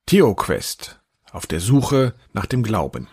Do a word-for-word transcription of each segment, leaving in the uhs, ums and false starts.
TheoQuest. Auf der Suche nach dem Glauben.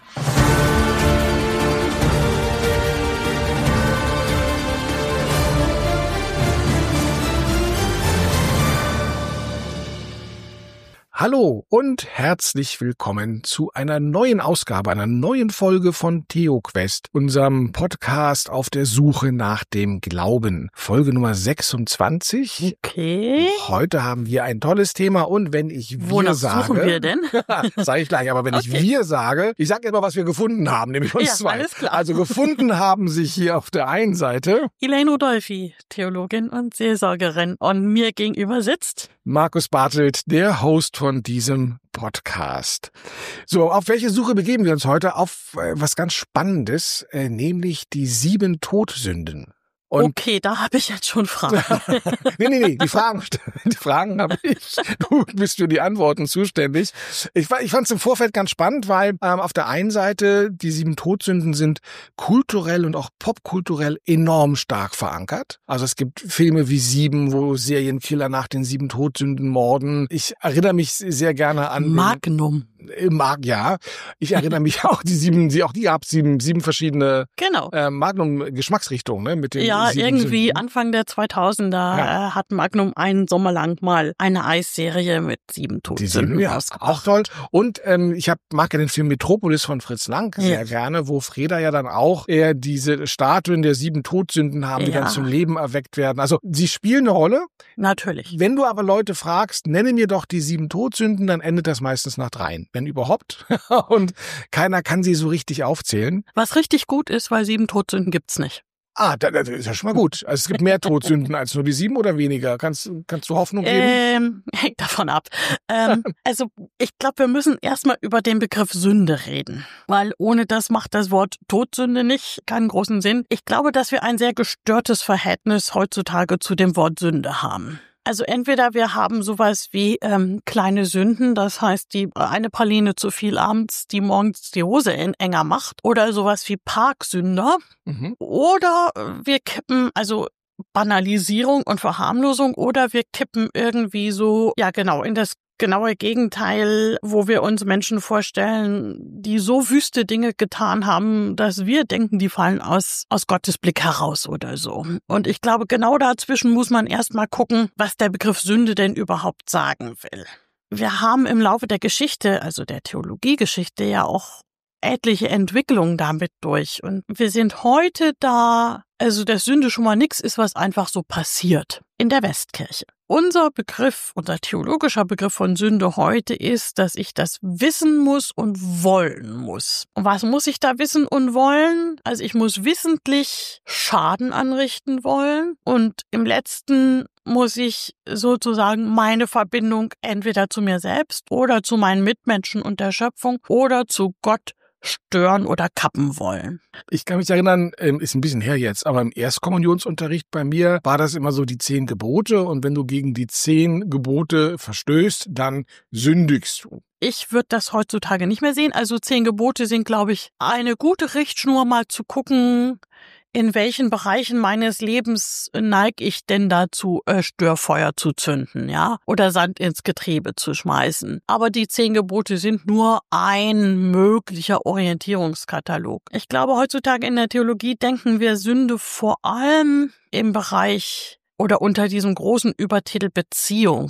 Hallo und herzlich willkommen zu einer neuen Ausgabe, einer neuen Folge von TheoQuest, unserem Podcast auf der Suche nach dem Glauben. Folge Nummer sechsundzwanzig. Okay. Heute haben wir ein tolles Thema und wenn ich wir Wonach sage... suchen wir denn? Sage ich gleich, aber wenn Okay. ich wir sage, ich sage immer, was wir gefunden haben, nämlich uns Ja, zwei. alles klar. Also gefunden haben sich hier auf der einen Seite Elaine Rodolphi, Theologin und Seelsorgerin. Und mir gegenüber sitzt... Markus Bartelt, der Host von diesem Podcast. So, auf welche Suche begeben wir uns heute? Auf äh, was ganz Spannendes, äh, nämlich die sieben Todsünden. Und Okay, da habe ich jetzt schon Fragen. nee, nee, nee, die Fragen, die Fragen habe ich. Du bist für die Antworten zuständig. Ich, fa- ich fand es im Vorfeld ganz spannend, weil ähm, auf der einen Seite die sieben Todsünden sind kulturell und auch popkulturell enorm stark verankert. Also es gibt Filme wie Sieben, wo Serienkiller nach den sieben Todsünden morden. Ich erinnere mich sehr gerne an den- Magnum. Im Mag, ja. Ich erinnere mich auch die sieben, die auch die gab sieben, sieben verschiedene Genau. äh, Magnum-Geschmacksrichtungen, ne? Mit den Ja, sieben irgendwie Sünden. Anfang der zweitausender Ja. äh, hat Magnum einen Sommer lang mal eine Eisserie mit sieben Die sieben, Todsünden ja, rausgebracht. auch toll. Und ähm, ich hab, mag ja den Film Metropolis von Fritz Lang sehr Ja. gerne, wo Freda ja dann auch eher diese Statuen der sieben Todsünden haben, die Ja. dann zum Leben erweckt werden. Also sie spielen eine Rolle. Natürlich. Wenn du aber Leute fragst, nenne mir doch die sieben Todsünden, dann endet das meistens nach dreien, wenn überhaupt. Und keiner kann sie so richtig aufzählen. Was richtig gut ist, weil sieben Todsünden gibt's nicht. Ah, das ist ja schon mal gut. Also es gibt mehr Todsünden als nur die sieben oder weniger. Kannst, kannst du Hoffnung geben? Ähm, hängt davon ab. Ähm, also ich glaube, wir müssen erstmal über den Begriff Sünde reden, weil ohne das macht das Wort Todsünde nicht keinen großen Sinn. Ich glaube, dass wir ein sehr gestörtes Verhältnis heutzutage zu dem Wort Sünde haben. Also entweder wir haben sowas wie ähm, kleine Sünden, das heißt die eine Praline zu viel abends, die morgens die Hose en- enger macht, oder sowas wie Parksünder, Mhm. oder wir kippen, also Banalisierung und Verharmlosung, oder wir kippen irgendwie so, ja genau, in das genaue Gegenteil, wo wir uns Menschen vorstellen, die so wüste Dinge getan haben, dass wir denken, die fallen aus, aus Gottes Blick heraus oder so. Und ich glaube, genau dazwischen muss man erstmal gucken, was der Begriff Sünde denn überhaupt sagen will. Wir haben im Laufe der Geschichte, also der Theologiegeschichte, ja auch etliche Entwicklungen damit durch. Und wir sind heute da, also dass Sünde schon mal nix ist, was einfach so passiert in der Westkirche. Unser Begriff, unser theologischer Begriff von Sünde heute ist, dass ich das wissen muss und wollen muss. Und was muss ich da wissen und wollen? Also ich muss wissentlich Schaden anrichten wollen und im letzten muss ich sozusagen meine Verbindung entweder zu mir selbst oder zu meinen Mitmenschen und der Schöpfung oder zu Gott stören oder kappen wollen. Ich kann mich erinnern, ähm, ist ein bisschen her jetzt, aber im Erstkommunionsunterricht bei mir war das immer so die zehn Gebote und wenn du gegen die zehn Gebote verstößt, dann sündigst du. Ich würde das heutzutage nicht mehr sehen. Also zehn Gebote sind, glaube ich, eine gute Richtschnur, mal zu gucken, in welchen Bereichen meines Lebens neige ich denn dazu, äh, Störfeuer zu zünden, ja, oder Sand ins Getriebe zu schmeißen. Aber die zehn Gebote sind nur ein möglicher Orientierungskatalog. Ich glaube, heutzutage in der Theologie denken wir Sünde vor allem im Bereich oder unter diesem großen Übertitel Beziehung.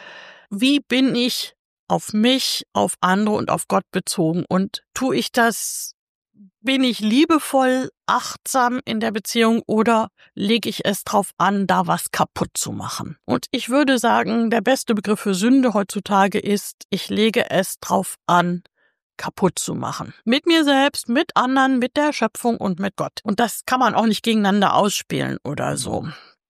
Wie bin ich auf mich, auf andere und auf Gott bezogen? Und tue ich das, bin ich liebevoll, achtsam in der Beziehung oder lege ich es drauf an, da was kaputt zu machen? Und ich würde sagen, der beste Begriff für Sünde heutzutage ist, ich lege es drauf an, kaputt zu machen. Mit mir selbst, mit anderen, mit der Schöpfung und mit Gott. Und das kann man auch nicht gegeneinander ausspielen oder so.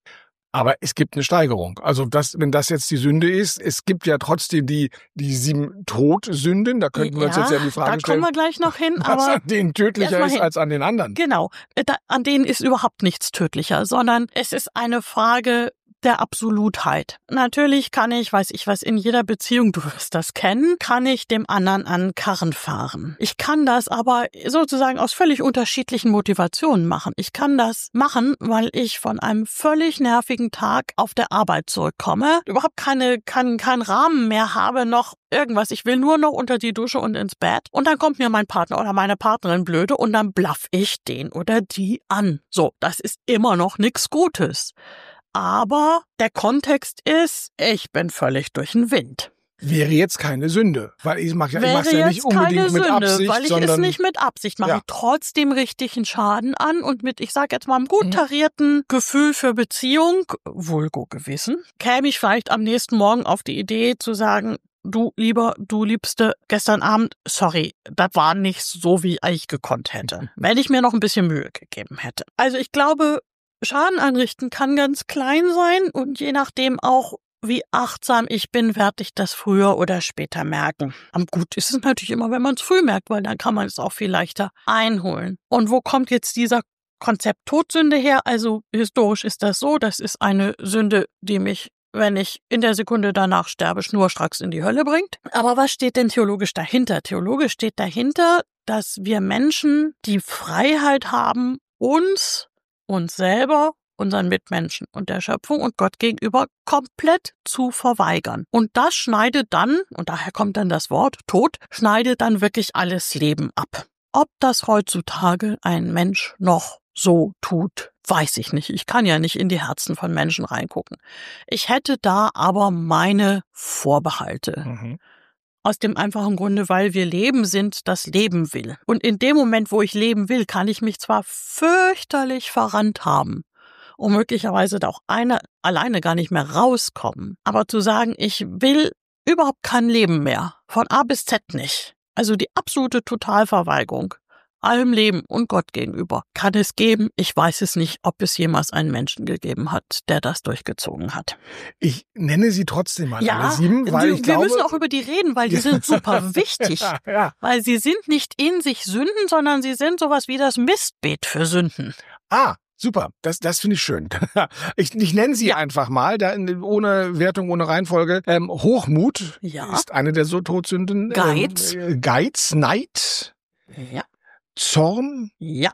Aber es gibt eine Steigerung. Also das, wenn das jetzt die Sünde ist, es gibt ja trotzdem die, die sieben Todsünden. Da könnten wir uns jetzt ja die Frage da stellen, kommen wir gleich noch hin, was aber an denen tödlicher erst mal ist hin. als an den anderen. Genau, da, an denen ist überhaupt nichts tödlicher, sondern es ist eine Frage der Absolutheit. Natürlich kann ich, weiß ich was, in jeder Beziehung, du wirst das kennen, kann ich dem anderen an Karren fahren. Ich kann das aber sozusagen aus völlig unterschiedlichen Motivationen machen. Ich kann das machen, weil ich von einem völlig nervigen Tag auf der Arbeit zurückkomme, überhaupt keine, keinen keinen Rahmen mehr habe, noch irgendwas. Ich will nur noch unter die Dusche und ins Bett. Und dann kommt mir mein Partner oder meine Partnerin blöde und dann blaff ich den oder die an. So, das ist immer noch nichts Gutes. Aber der Kontext ist, ich bin völlig durch den Wind. Wäre jetzt keine Sünde, weil ich mache ja, es ja nicht unbedingt mit Sünde, Absicht, weil ich sondern es nicht mit Absicht mache. Ja. Trotzdem richtig einen Schaden an und mit, ich sage jetzt mal, einem gut tarierten Gefühl für Beziehung, vulgo Gewissen, käme ich vielleicht am nächsten Morgen auf die Idee zu sagen, du Lieber, du Liebste, gestern Abend, sorry, das war nicht so, wie ich gekonnt hätte, wenn ich mir noch ein bisschen Mühe gegeben hätte. Also ich glaube, Schaden anrichten kann ganz klein sein und je nachdem auch, wie achtsam ich bin, werde ich das früher oder später merken. Am gut ist es natürlich immer, wenn man es früh merkt, weil dann kann man es auch viel leichter einholen. Und wo kommt jetzt dieser Konzept Todsünde her? Also historisch ist das so, das ist eine Sünde, die mich, wenn ich in der Sekunde danach sterbe, schnurstracks in die Hölle bringt. Aber was steht denn theologisch dahinter? Theologisch steht dahinter, dass wir Menschen die Freiheit haben, uns, uns selber, unseren Mitmenschen und der Schöpfung und Gott gegenüber komplett zu verweigern. Und das schneidet dann, und daher kommt dann das Wort Tod, schneidet dann wirklich alles Leben ab. Ob das heutzutage ein Mensch noch so tut, weiß ich nicht. Ich kann ja nicht in die Herzen von Menschen reingucken. Ich hätte da aber meine Vorbehalte. Mhm. Aus dem einfachen Grunde, weil wir Leben sind, das Leben will. Und in dem Moment, wo ich leben will, kann ich mich zwar fürchterlich verrannt haben und möglicherweise da auch eine, alleine gar nicht mehr rauskommen. Aber zu sagen, ich will überhaupt kein Leben mehr, von A bis Z nicht, also die absolute Totalverweigerung, allem Leben und Gott gegenüber, kann es geben. Ich weiß es nicht, ob es jemals einen Menschen gegeben hat, der das durchgezogen hat. Ich nenne sie trotzdem mal Ja, alle sieben, weil die, ich wir glaube... müssen auch über die reden, weil die sind super wichtig. ja, ja. Weil sie sind nicht in sich Sünden, sondern sie sind sowas wie das Mistbeet für Sünden. Ah, super, das, das finde ich schön. Ich, ich nenne sie Ja. einfach mal, da in, ohne Wertung, ohne Reihenfolge. Ähm, Hochmut Ja. ist eine der so Todsünden. Geiz. Ähm, äh, Geiz, Neid, Ja, Zorn, ja,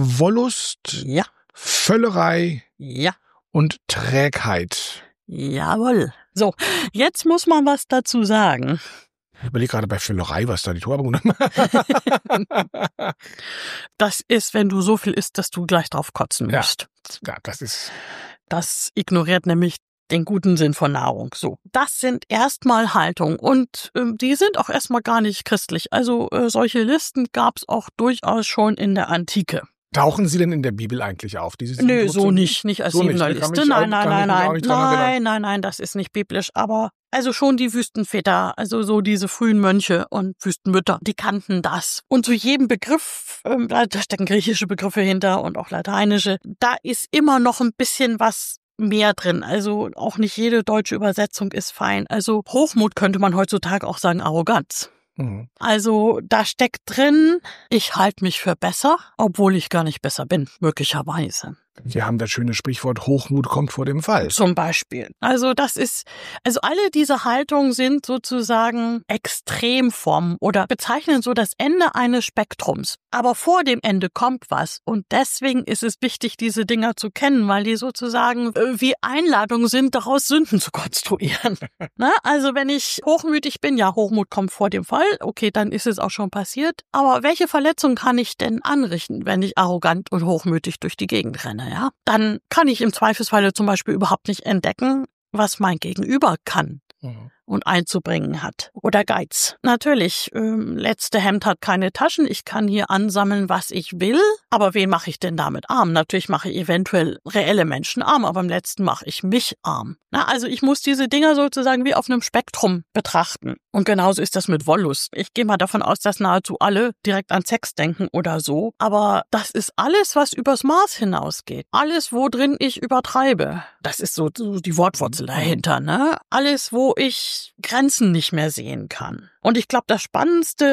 Wollust, ja, Völlerei ja. und Trägheit. Jawohl. So, jetzt muss man was dazu sagen. Ich überlege gerade bei Völlerei, was da die Torbegründung Das ist, wenn du so viel isst, dass du gleich drauf kotzen Ja. musst. Ja, das ist... Das ignoriert nämlich den guten Sinn von Nahrung. So, das sind erstmal Haltungen und ähm, die sind auch erstmal gar nicht christlich. Also äh, solche Listen gab es auch durchaus schon in der Antike. Tauchen sie denn in der Bibel eigentlich auf? Diese sieben Nö, so Todsünden? nicht, nicht als So nicht, siebener da kann Liste. mich auch- Nein, nein, kann ich nein, mich auch nein, nicht dran erinnern. nein, nein, nein, das ist nicht biblisch. Aber also schon die Wüstenväter, also so diese frühen Mönche und Wüstenmütter, die kannten das. Und zu jedem Begriff, ähm, da stecken griechische Begriffe hinter und auch lateinische, da ist immer noch ein bisschen was mehr drin. Also auch nicht jede deutsche Übersetzung ist fein. Also Hochmut könnte man heutzutage auch sagen Arroganz. Mhm. Also da steckt drin, ich halte mich für besser, obwohl ich gar nicht besser bin, möglicherweise. Wir haben das schöne Sprichwort, Hochmut kommt vor dem Fall. Zum Beispiel. Also das ist, also alle diese Haltungen sind sozusagen Extremformen oder bezeichnen so das Ende eines Spektrums. Aber vor dem Ende kommt was und deswegen ist es wichtig, diese Dinger zu kennen, weil die sozusagen äh, wie Einladungen sind, daraus Sünden zu konstruieren. Na, also wenn ich hochmütig bin, ja, Hochmut kommt vor dem Fall, okay, dann ist es auch schon passiert. Aber welche Verletzung kann ich denn anrichten, wenn ich arrogant und hochmütig durch die Gegend renne? Ja, dann kann ich im Zweifelsfalle zum Beispiel überhaupt nicht entdecken, was mein Gegenüber kann Mhm. und einzubringen hat. Oder Geiz. Natürlich, ähm, letzte Hemd hat keine Taschen. Ich kann hier ansammeln, was ich will. Aber wen mache ich denn damit arm? Natürlich mache ich eventuell reelle Menschen arm, aber im letzten mache ich mich arm. Na, also ich muss diese Dinger sozusagen wie auf einem Spektrum betrachten. Und genauso ist das mit Wollust. Ich gehe mal davon aus, dass nahezu alle direkt an Sex denken oder so. Aber das ist alles, was übers Maß hinausgeht. Alles, wo drin ich übertreibe. Das ist so, so die Wortwurzel dahinter, ne? Alles, wo ich Grenzen nicht mehr sehen kann. Und ich glaube, das Spannendste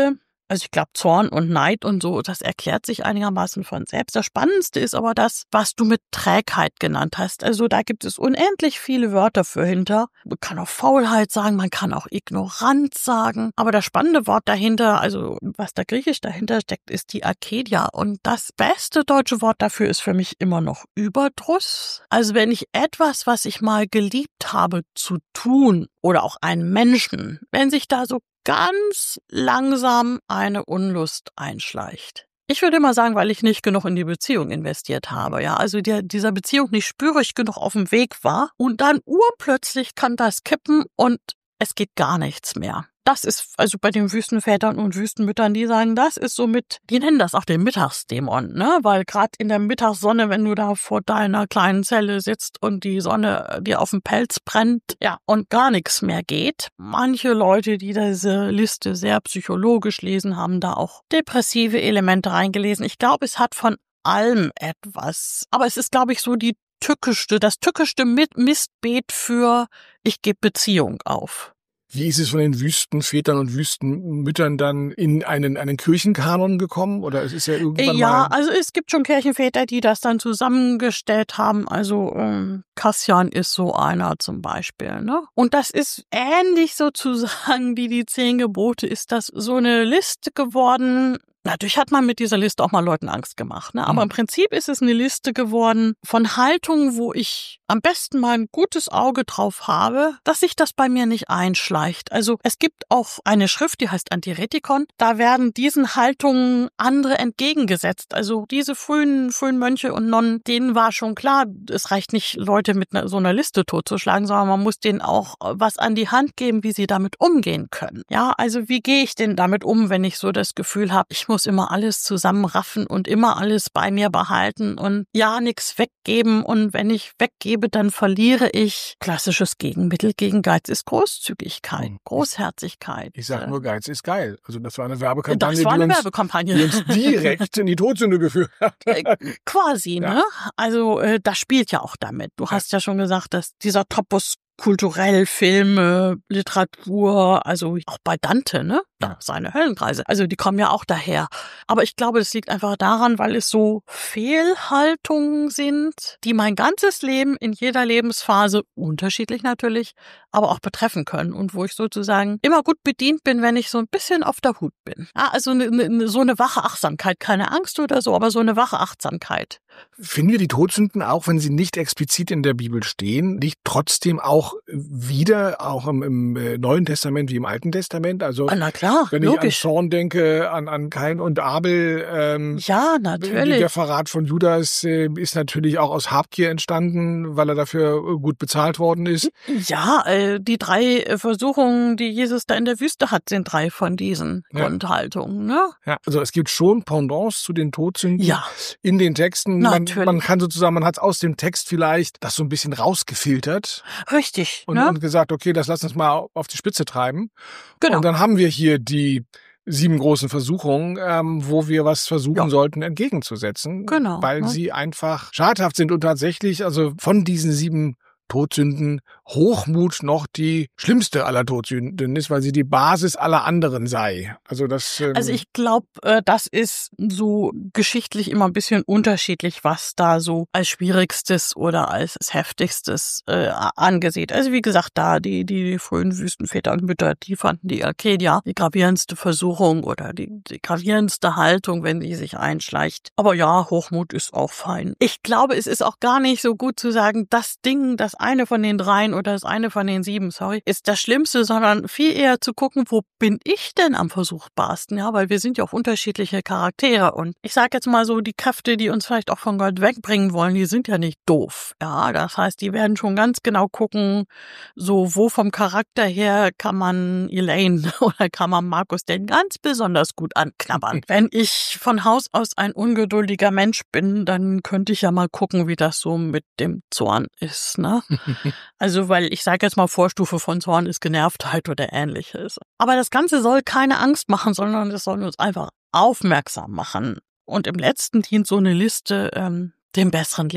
Also ich glaube, Zorn und Neid und so, das erklärt sich einigermaßen von selbst. Das Spannendste ist aber das, was du mit Trägheit genannt hast. Also da gibt es unendlich viele Wörter für hinter. Man kann auch Faulheit sagen, man kann auch Ignoranz sagen. Aber das spannende Wort dahinter, also was da griechisch dahinter steckt, ist die Akedia. Und das beste deutsche Wort dafür ist für mich immer noch Überdruss. Also wenn ich etwas, was ich mal geliebt habe, zu tun oder auch einen Menschen, wenn sich da so ganz langsam eine Unlust einschleicht. Ich würde immer sagen, weil ich nicht genug in die Beziehung investiert habe, ja, also der, dieser Beziehung nicht spürig genug auf dem Weg war und dann urplötzlich kann das kippen und es geht gar nichts mehr. Das ist, also bei den Wüstenvätern und Wüstenmüttern, die sagen, das ist so mit, die nennen das auch den Mittagsdämon, ne? Weil gerade in der Mittagssonne, wenn du da vor deiner kleinen Zelle sitzt und die Sonne dir auf den Pelz brennt, ja, und gar nichts mehr geht. Manche Leute, die diese Liste sehr psychologisch lesen, haben da auch depressive Elemente reingelesen. Ich glaube, es hat von allem etwas. Aber es ist, glaube ich, so die tückischste, das tückischste Mistbeet für ich gebe Beziehung auf. Wie ist es von den Wüstenvätern und Wüstenmüttern dann in einen, einen Kirchenkanon gekommen? Oder es ist ja irgendwann Ja, mal... also es gibt schon Kirchenväter, die das dann zusammengestellt haben. Also ähm, Kassian ist so einer zum Beispiel, ne? Und das ist ähnlich sozusagen wie die Zehn Gebote, ist das so eine Liste geworden. Natürlich hat man mit dieser Liste auch mal Leuten Angst gemacht, ne? Aber im Prinzip ist es eine Liste geworden von Haltungen, wo ich am besten mal ein gutes Auge drauf habe, dass sich das bei mir nicht einschleicht. Also es gibt auch eine Schrift, die heißt Antiretikon. Da werden diesen Haltungen andere entgegengesetzt. Also diese frühen, frühen Mönche und Nonnen, denen war schon klar, es reicht nicht, Leute mit einer, so einer Liste totzuschlagen, sondern man muss denen auch was an die Hand geben, wie sie damit umgehen können. Ja, also wie gehe ich denn damit um, wenn ich so das Gefühl habe, ich muss muss immer alles zusammenraffen und immer alles bei mir behalten und ja, nichts weggeben. Und wenn ich weggebe, dann verliere ich. Klassisches Gegenmittel gegen Geiz ist Großzügigkeit, Großherzigkeit. Ich sag nur, Geiz ist geil. Also das war eine Werbekampagne, das war eine die, uns, Werbekampagne. die uns direkt in die Todsünde geführt hat. Quasi, ja. ne? Also äh, das spielt ja auch damit. Du hast ja schon gesagt, dass dieser Topos kulturell, Filme, Literatur, also auch bei Dante, ne? Ja, seine Höllenkreise. Also die kommen ja auch daher. Aber ich glaube, das liegt einfach daran, weil es so Fehlhaltungen sind, die mein ganzes Leben in jeder Lebensphase, unterschiedlich natürlich, aber auch betreffen können. Und wo ich sozusagen immer gut bedient bin, wenn ich so ein bisschen auf der Hut bin. Ja, also ne, ne, so eine wache Achtsamkeit, keine Angst oder so, aber so eine wache Achtsamkeit. Finden wir die Todsünden, auch wenn sie nicht explizit in der Bibel stehen, nicht trotzdem auch wieder, auch im, im Neuen Testament wie im Alten Testament? Also na klar, wenn ich logisch. an Zorn denke, an, an Kain und Abel. Ähm, ja, natürlich. Der Verrat von Judas äh, ist natürlich auch aus Habgier entstanden, weil er dafür gut bezahlt worden ist. Ja, äh, die drei Versuchungen, die Jesus da in der Wüste hat, sind drei von diesen ja. Grundhaltungen. Ne? Ja, also es gibt schon Pendants zu den Todsünden ja. in den Texten. Man, Natürlich. man kann sozusagen, man hat aus dem Text vielleicht das so ein bisschen rausgefiltert. Richtig. Und, ne? und gesagt, okay, das lass uns mal auf die Spitze treiben. Genau. Und dann haben wir hier die sieben großen Versuchungen, ähm, wo wir was versuchen ja. sollten entgegenzusetzen. Genau. Weil ne? sie einfach schadhaft sind und tatsächlich, also von diesen sieben Todsünden Hochmut noch die schlimmste aller Todsünden ist, weil sie die Basis aller anderen sei. Also das. Ähm also ich glaube, äh, das ist so geschichtlich immer ein bisschen unterschiedlich, was da so als schwierigstes oder als heftigstes äh, angesehen. Also wie gesagt, da die die frühen Wüstenväter und Mütter, die fanden die Akedia die gravierendste Versuchung oder die, die gravierendste Haltung, wenn die sich einschleicht. Aber ja, Hochmut ist auch fein. Ich glaube, es ist auch gar nicht so gut zu sagen, das Ding, das eine von den dreien oder das eine von den sieben, sorry, ist das Schlimmste, sondern viel eher zu gucken, wo bin ich denn am versuchbarsten, ja, weil wir sind ja auch unterschiedliche Charaktere und ich sage jetzt mal so, die Kräfte, die uns vielleicht auch von Gott wegbringen wollen, die sind ja nicht doof, ja, das heißt, die werden schon ganz genau gucken, so wo vom Charakter her kann man Elaine oder kann man Markus denn ganz besonders gut anknabbern. Wenn ich von Haus aus ein ungeduldiger Mensch bin, dann könnte ich ja mal gucken, wie das so mit dem Zorn ist, ne? Also, weil ich sage jetzt mal, Vorstufe von Zorn ist Genervtheit oder Ähnliches. Aber das Ganze soll keine Angst machen, sondern es soll uns einfach aufmerksam machen. Und im Letzten dient so eine Liste ähm, dem besseren Leben.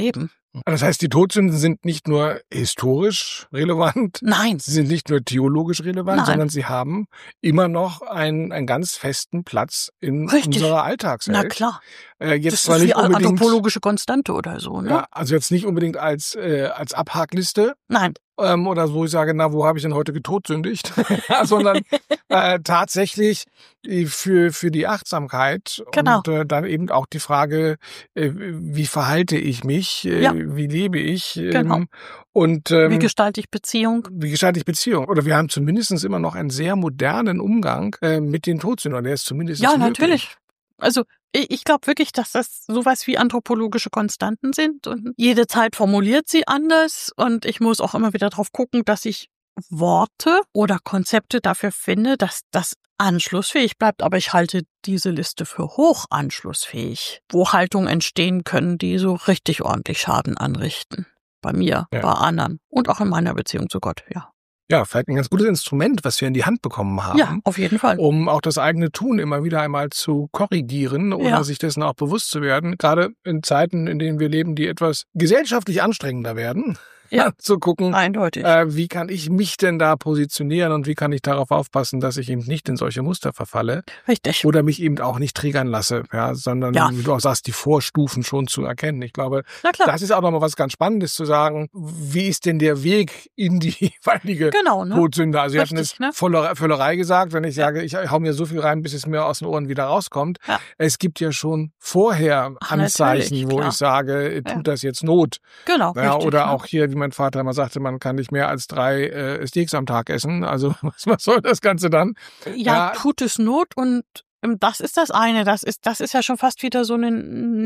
Das heißt, die Todsünden sind nicht nur historisch relevant, Nein. sie sind nicht nur theologisch relevant, Nein. sondern sie haben immer noch einen, einen ganz festen Platz in Richtig. unserer Alltagswelt. Na klar. Äh, jetzt Das zwar ist nicht wie unbedingt, anthropologische Konstante oder so, ne? ja, also jetzt nicht unbedingt als, äh, als Abhakliste, Nein. ähm, oder wo ich sage, na, wo habe ich denn heute getodsündigt? sondern äh, tatsächlich äh, für, für die Achtsamkeit Genau. und äh, dann eben auch die Frage, äh, wie verhalte ich mich, äh, Ja. wie lebe ich ähm, Genau. und ähm, Wie gestalte ich Beziehung? wie gestalte ich Beziehung? Oder wir haben zumindest immer noch einen sehr modernen Umgang äh, mit den Todsündern. Der ist zumindest Ja, möglich. natürlich. Also ich, ich glaube wirklich, dass das sowas wie anthropologische Konstanten sind und jede Zeit formuliert sie anders und ich muss auch immer wieder drauf gucken, dass ich Worte oder Konzepte dafür finde, dass das anschlussfähig bleibt, aber ich halte diese Liste für hoch anschlussfähig, wo Haltungen entstehen können, die so richtig ordentlich Schaden anrichten. Bei mir, Ja. bei anderen und auch in meiner Beziehung zu Gott, ja. Ja, vielleicht ein ganz gutes Instrument, was wir in die Hand bekommen haben. Ja, auf jeden Fall. Um auch das eigene Tun immer wieder einmal zu korrigieren oder Ja. sich dessen auch bewusst zu werden. Gerade in Zeiten, in denen wir leben, die etwas gesellschaftlich anstrengender werden, Ja. zu gucken, Eindeutig. äh, wie kann ich mich denn da positionieren und wie kann ich darauf aufpassen, dass ich eben nicht in solche Muster verfalle Richtig. oder mich eben auch nicht triggern lasse, ja, sondern, Ja. wie du auch sagst, die Vorstufen schon zu erkennen. Ich glaube, Na klar. das ist auch nochmal was ganz Spannendes zu sagen. Wie ist denn der Weg in die jeweilige Genau, ne? Todsünde? Also, wir hatten Richtig, es ne? Völlerei, Völlerei gesagt, wenn ich sage, ich hau mir so viel rein, bis es mir aus den Ohren wieder rauskommt. Ja. Es gibt ja schon vorher Ach, Anzeichen, natürlich, wo klar. ich sage, tut Ja. das jetzt Not? Genau, Ja, richtig. oder ne? auch hier, wie mein Vater immer sagte, man kann nicht mehr als drei äh, Steaks am Tag essen. Also, was, was soll das Ganze dann? Ja, Ja. tut es Not und ähm, das ist das eine. Das ist, das ist ja schon fast wieder so eine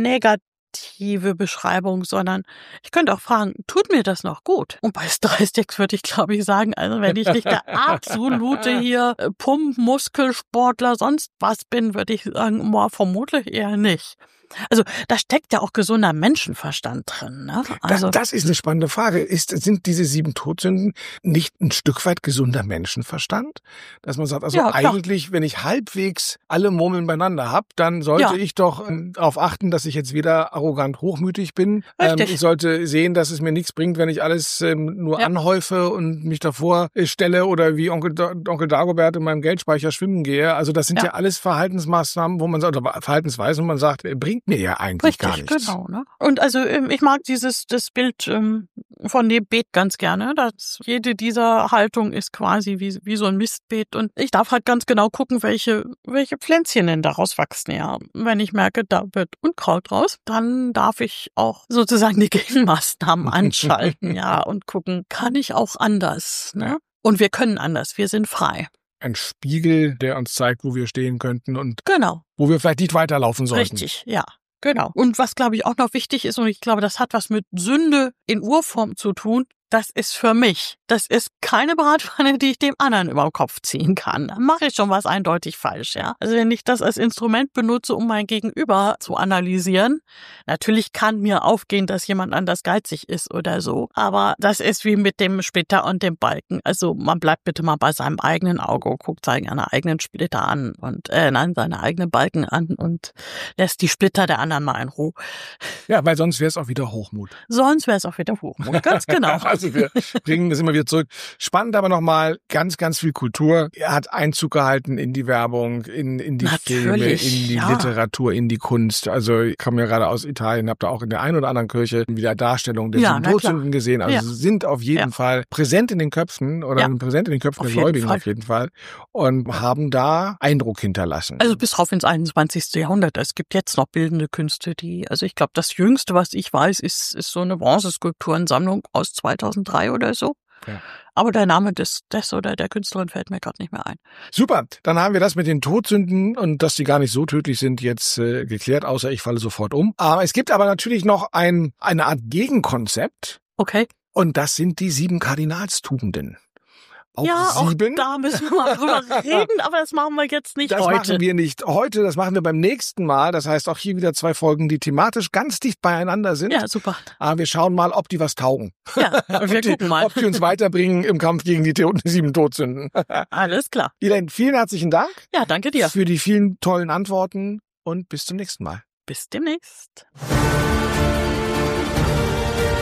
negative Beschreibung, sondern ich könnte auch fragen, tut mir das noch gut? Und bei drei Sticks würde ich, glaube ich, sagen, also wenn ich nicht der absolute hier äh, Pump, Muskelsportler, sonst was bin, würde ich sagen, boah, vermutlich eher nicht. Also da steckt ja auch gesunder Menschenverstand drin. Ne? Also das, das ist eine spannende Frage. Ist, sind diese sieben Todsünden nicht ein Stück weit gesunder Menschenverstand? Dass man sagt, also Ja, klar. eigentlich, wenn ich halbwegs alle Murmeln beieinander habe, dann sollte Ja. ich doch ähm, darauf achten, dass ich jetzt weder arrogant hochmütig bin. Ähm, Richtig. ich sollte sehen, dass es mir nichts bringt, wenn ich alles ähm, nur Ja. anhäufe und mich davor äh, stelle oder wie Onkel, Da- Onkel Dagobert in meinem Geldspeicher schwimmen gehe. Also das sind ja, Ja. alles Verhaltensmaßnahmen, wo man sagt, oder Verhaltensweisen, wo man sagt, äh, bringt mir ja eigentlich gar Richtig, nichts. genau. Ne? Und also ähm, ich mag dieses das Bild ähm, von dem Beet ganz gerne. Dass jede dieser Haltung ist quasi wie, wie so ein Mistbeet. Und ich darf halt ganz genau gucken, welche, welche Pflänzchen denn daraus wachsen. Ja, wenn ich merke, da wird Unkraut raus, dann darf ich auch sozusagen die Gegenmaßnahmen anschalten, ja, und gucken, kann ich auch anders. Ne? Ja. Und wir können anders, wir sind frei. Ein Spiegel, der uns zeigt, wo wir stehen könnten und Genau. wo wir vielleicht nicht weiterlaufen sollten. Richtig, ja. Genau. Und was, glaube ich, auch noch wichtig ist, und ich glaube, das hat was mit Sünde in Urform zu tun, das ist für mich. Das ist keine Bratpfanne, die ich dem anderen über den Kopf ziehen kann. Dann mache ich schon was eindeutig falsch, ja. Also wenn ich das als Instrument benutze, um mein Gegenüber zu analysieren, natürlich kann mir aufgehen, dass jemand anders geizig ist oder so. Aber das ist wie mit dem Splitter und dem Balken. Also man bleibt bitte mal bei seinem eigenen Auge, guckt seine eigenen Splitter an und äh, nein, seine eigenen Balken an und lässt die Splitter der anderen mal in Ruhe. Ja, weil sonst wäre es auch wieder Hochmut. Sonst wäre es auch wieder Hochmut. Ganz genau. Also wir bringen das immer wieder zurück. Spannend aber nochmal, ganz, ganz viel Kultur. Er hat Einzug gehalten in die Werbung, in, in die Filme, Natürlich, in die ja. Literatur, in die Kunst. Also ich komme ja gerade aus Italien, habe da auch in der einen oder anderen Kirche wieder Darstellungen der Ja, sieben na klar. Todsünden gesehen. Also Ja. sie sind auf jeden Ja. Fall präsent in den Köpfen oder Ja. präsent in den Köpfen Auf der jeden Gläubigen Fall. auf jeden Fall und haben da Eindruck hinterlassen. Also bis rauf ins einundzwanzigste Jahrhundert. Es gibt jetzt noch bildende Künste, die, also ich glaube, das Jüngste, was ich weiß, ist, ist so eine Bronzeskulpturensammlung aus zweitausenddrei oder so. Ja. Aber der Name des, des oder der Künstlerin fällt mir gerade nicht mehr ein. Super, dann haben wir das mit den Todsünden und dass die gar nicht so tödlich sind jetzt äh, geklärt, außer ich falle sofort um. Aber es gibt aber natürlich noch ein, eine Art Gegenkonzept Okay. und das sind die sieben Kardinalstugenden. Auch ja, sieben. auch da müssen wir mal drüber reden, aber das machen wir jetzt nicht Das heute. machen wir nicht heute, das machen wir beim nächsten Mal. Das heißt auch hier wieder zwei Folgen, die thematisch ganz dicht beieinander sind. Ja, super. Aber wir schauen mal, ob die was taugen. Ja, ob, wir die, gucken mal. ob die uns weiterbringen im Kampf gegen die to- sieben Todsünden. Alles klar. Elaine, vielen herzlichen Dank Ja, danke dir. für die vielen tollen Antworten und bis zum nächsten Mal. Bis demnächst.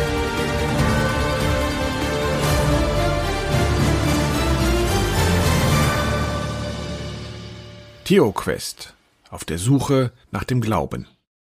HeroQuest. Auf der Suche nach dem Glauben.